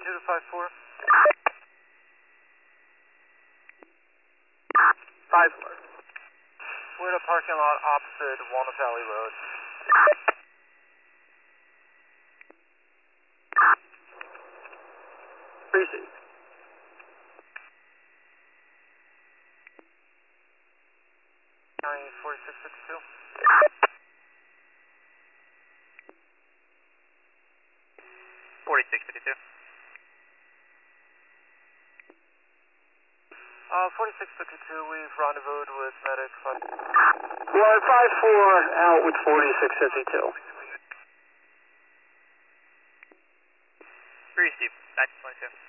22 to 54. 54. We're at a parking lot opposite Walnut Valley Road. Receive. County 4652. 4652. 4652, we've rendezvoused with medic. 154 out with 4652. Receive. 922.